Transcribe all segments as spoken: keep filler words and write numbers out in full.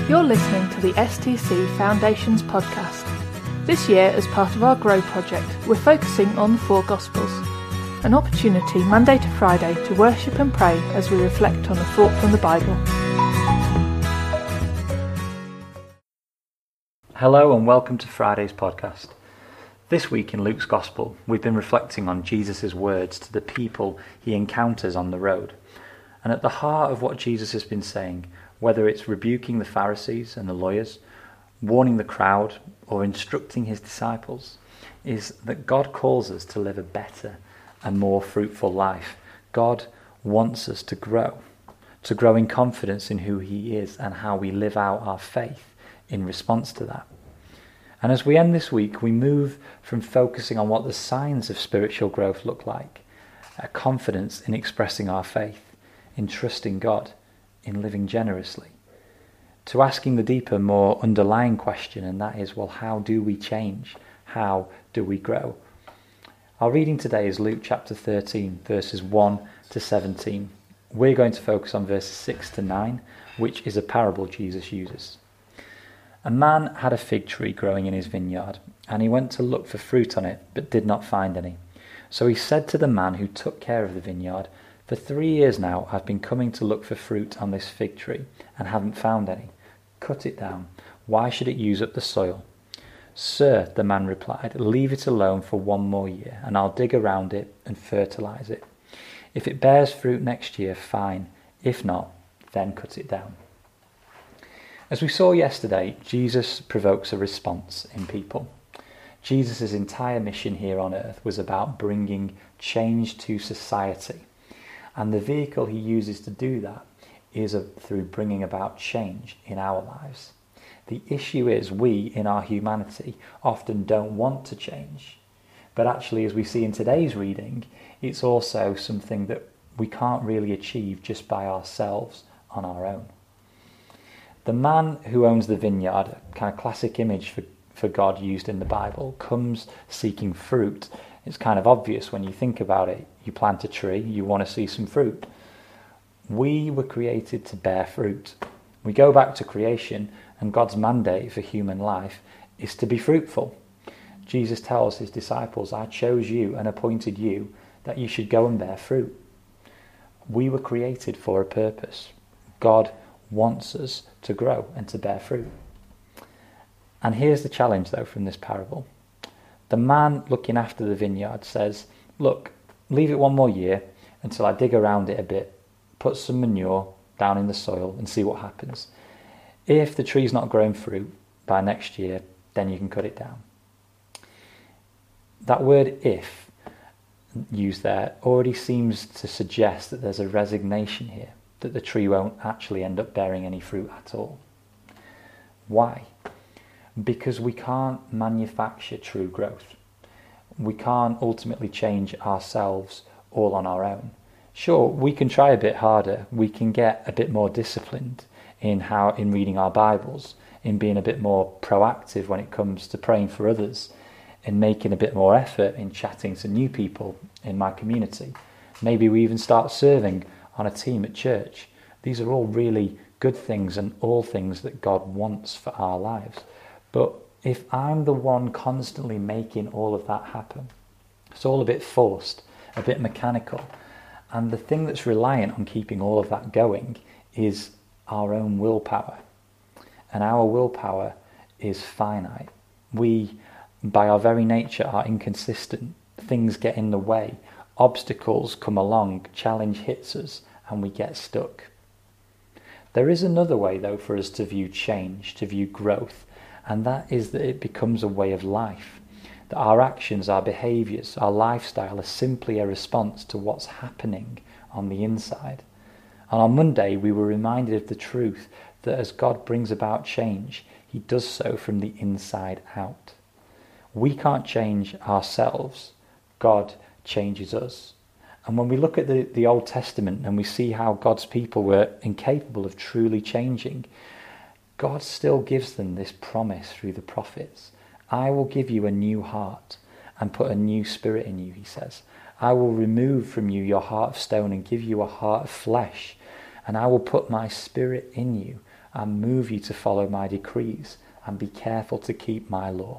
You're listening to the S T C Foundations podcast. This year, as part of our Grow project, we're focusing on the four Gospels, an opportunity Monday to Friday to worship and pray as we reflect on a thought from the Bible. Hello and welcome to Friday's podcast. This week in Luke's Gospel, we've been reflecting on Jesus' words to the people he encounters on the road. And at the heart of what Jesus has been saying, whether it's rebuking the Pharisees and the lawyers, warning the crowd, or instructing his disciples, is that God calls us to live a better and more fruitful life. God wants us to grow, to grow in confidence in who he is and how we live out our faith in response to that. And as we end this week, we move from focusing on what the signs of spiritual growth look like, a confidence in expressing our faith, in trusting God, in living generously, to asking the deeper, more underlying question, and that is, well, how do we change? How do we grow? Our reading today is Luke chapter thirteen, verses one to seventeen. We're going to focus on verses six to nine, which is a parable Jesus uses. A man had a fig tree growing in his vineyard, and he went to look for fruit on it, but did not find any. So he said to the man who took care of the vineyard, "For three years now I've been coming to look for fruit on this fig tree, and haven't found any. Cut it down. Why should it use up the soil?" "Sir," the man replied, "leave it alone for one more year, and I'll dig around it and fertilize it. If it bears fruit next year, fine. If not, then cut it down." As we saw yesterday, Jesus provokes a response in people. Jesus' entire mission here on earth was about bringing change to society. And the vehicle he uses to do that is a, through bringing about change in our lives. The issue is we, in our humanity, often don't want to change. But actually, as we see in today's reading, it's also something that we can't really achieve just by ourselves on our own. The man who owns the vineyard, a kind of classic image for, for God used in the Bible, comes seeking fruit. It's kind of obvious when you think about it. You plant a tree, you want to see some fruit. We were created to bear fruit. We go back to creation, and God's mandate for human life is to be fruitful. Jesus tells his disciples, "I chose you and appointed you that you should go and bear fruit." We were created for a purpose. God wants us to grow and to bear fruit. And here's the challenge, though, from this parable. The man looking after the vineyard says, "Look, leave it one more year until I dig around it a bit, put some manure down in the soil and see what happens. If the tree's not growing fruit by next year, then you can cut it down." That word "if" used there already seems to suggest that there's a resignation here, that the tree won't actually end up bearing any fruit at all. Why? Because we can't manufacture true growth. We can't ultimately change ourselves all on our own. Sure, we can try a bit harder. We can get a bit more disciplined in how in reading our Bibles, in being a bit more proactive when it comes to praying for others, in making a bit more effort in chatting to new people in my community. Maybe we even start serving on a team at church. These are all really good things and all things that God wants for our lives. But if I'm the one constantly making all of that happen, it's all a bit forced, a bit mechanical. And the thing that's reliant on keeping all of that going is our own willpower. And our willpower is finite. We, by our very nature, are inconsistent. Things get in the way. Obstacles come along, challenge hits us, and we get stuck. There is another way, though, for us to view change, to view growth, and that is that it becomes a way of life. That our actions, our behaviours, our lifestyle are simply a response to what's happening on the inside. And on Monday, we were reminded of the truth that as God brings about change, he does so from the inside out. We can't change ourselves. God changes us. And when we look at the, the Old Testament and we see how God's people were incapable of truly changing, God still gives them this promise through the prophets. "I will give you a new heart and put a new spirit in you," he says. "I will remove from you your heart of stone and give you a heart of flesh. And I will put my spirit in you and move you to follow my decrees and be careful to keep my law.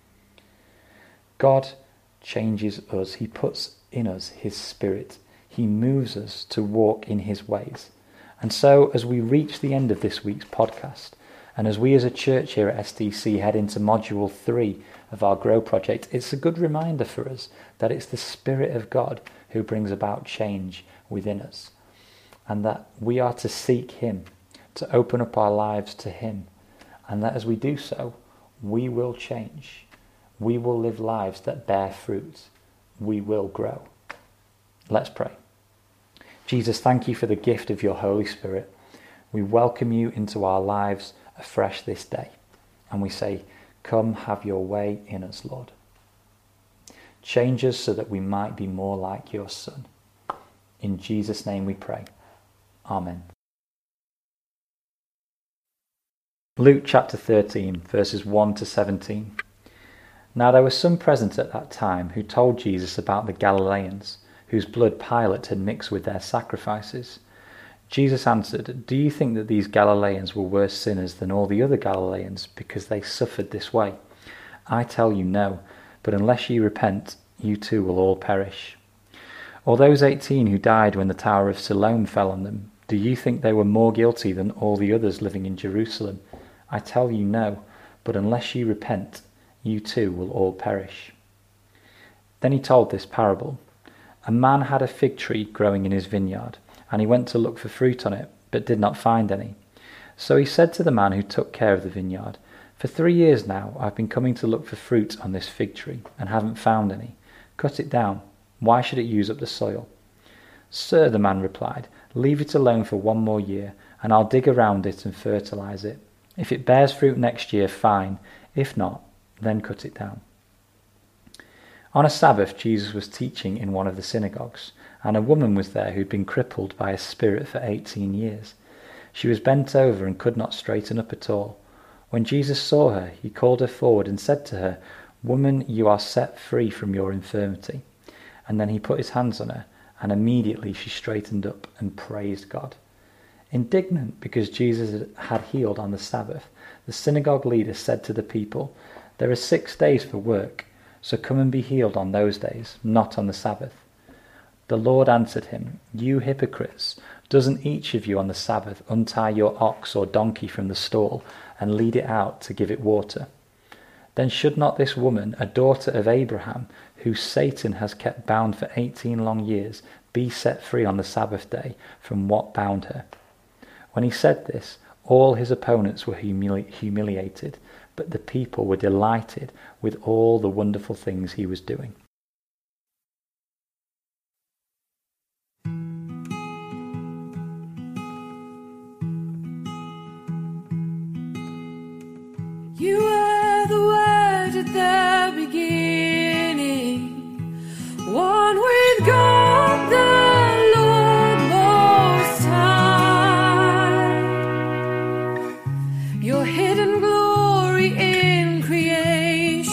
God changes us. He puts in us his Spirit. He moves us to walk in his ways. And so as we reach the end of this week's podcast, and as we as a church here at S D C head into module three of our Grow project, it's a good reminder for us that it's the Spirit of God who brings about change within us, and that we are to seek him, to open up our lives to him, and that as we do so, we will change. We will live lives that bear fruit. We will grow. Let's pray. Jesus, thank you for the gift of your Holy Spirit. We welcome you into our lives afresh this day, and we say, come have your way in us, Lord. Change us so that we might be more like your Son. In Jesus' name we pray. Amen. Luke chapter thirteen, verses one to seventeen. Now there were some present at that time who told Jesus about the Galileans, whose blood Pilate had mixed with their sacrifices. Jesus answered, do you think that these Galileans were worse sinners than all the other Galileans because they suffered this way? I tell you no, but unless you repent, you too will all perish. Or those eighteen who died when the Tower of Siloam fell on them, do you think they were more guilty than all the others living in Jerusalem? I tell you no, but unless you repent, you too will all perish. Then he told this parable. A man had a fig tree growing in his vineyard, and he went to look for fruit on it, but did not find any. So he said to the man who took care of the vineyard, for three years now I've been coming to look for fruit on this fig tree, and haven't found any. Cut it down. Why should it use up the soil? Sir, the man replied, leave it alone for one more year, and I'll dig around it and fertilize it. If it bears fruit next year, fine. If not, then cut it down. On a Sabbath, Jesus was teaching in one of the synagogues, and a woman was there who'd been crippled by a spirit for eighteen years. She was bent over and could not straighten up at all. When Jesus saw her, he called her forward and said to her, Woman, you are set free from your infirmity. And then he put his hands on her, and immediately she straightened up and praised God. Indignant because Jesus had healed on the Sabbath, the synagogue leader said to the people, There are six days for work, so come and be healed on those days, not on the Sabbath. The Lord answered him, You hypocrites, doesn't each of you on the Sabbath untie your ox or donkey from the stall and lead it out to give it water? Then should not this woman, a daughter of Abraham, who Satan has kept bound for eighteen long years, be set free on the Sabbath day from what bound her? When he said this, all his opponents were humili- humiliated, but the people were delighted with all the wonderful things he was doing. You were the Word at the beginning, one with God the Lord Most High. Your hidden glory in creation,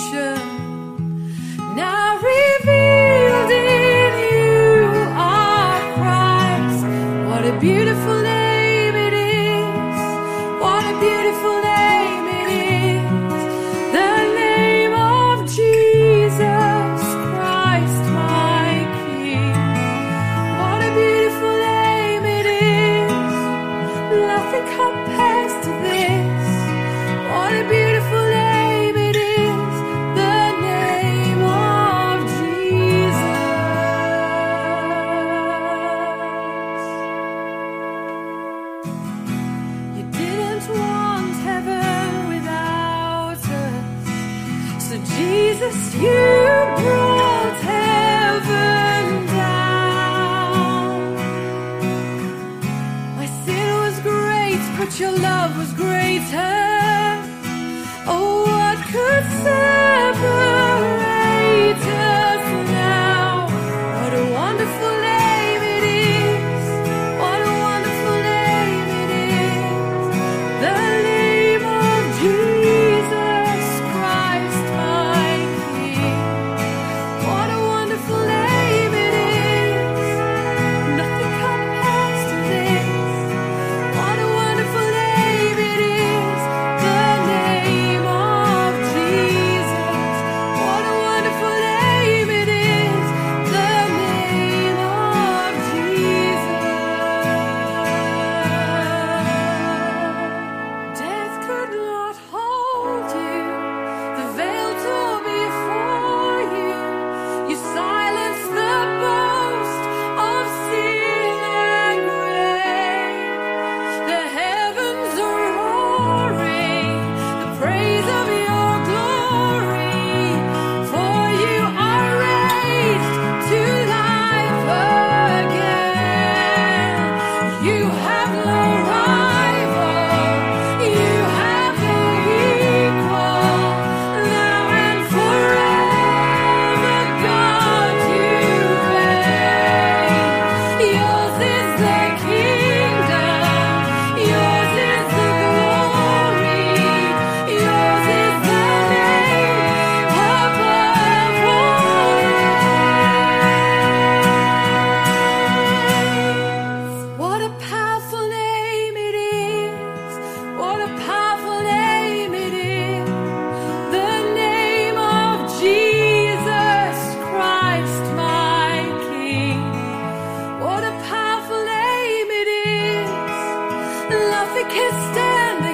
now revealed in you are Christ. What a beautiful name it is, what a beautiful name. Compares to this, what a beautiful name it is, the name of Jesus. You didn't want heaven without us, so Jesus, you brought heaven down. My sin was great, but your love was greater. Oh, what could separate us now? What a wonderful name it is. What a wonderful name it is. The name of Jesus Christ, my King. What a wonderful name it is. Nothing compares to this. What a wonderful name it perfect kiss stand